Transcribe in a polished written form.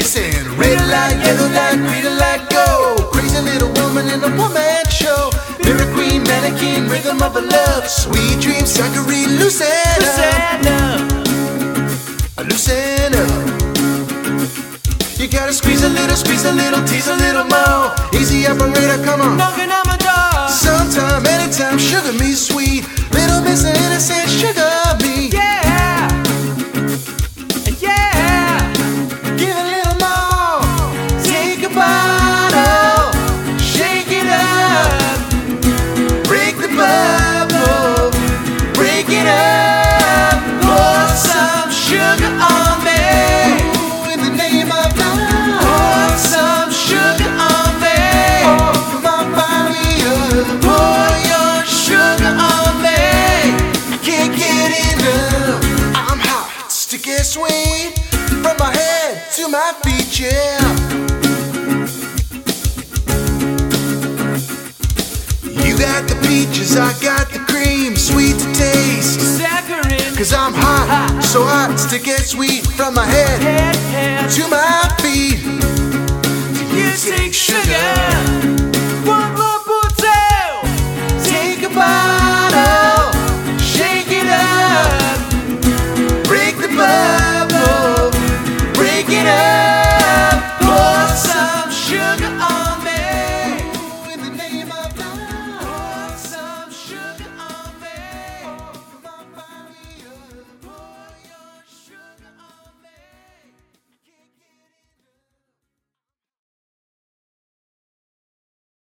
Listen, red light, yellow light, green light, go. Crazy little woman in a one-man show. Mirror queen, mannequin, rhythm of a love. Sweet dreams, suckery, loosen up. Loosen up. You gotta squeeze a little, tease a little more. Easy operator, come on. Knocking on my door. Sometime, anytime, sugar me sweet. Little miss of innocent, sugar me. Yeah, yeah. Give a little more. Take a bottle, shake it up. Break the bubble, break it up. Pour some sugar on me. Ooh, in the name of love. Pour some sugar on me. Come on, fire me up. Pour your sugar on me. I can't get enough. I'm hot, sticky, sweet. From my head to my feet, yeah. You got the peaches, I got the cream, sweet to taste. Saccharine. Cause I'm hot, so hot, sticky, sweet. From my head Head to my feet. you take sugar.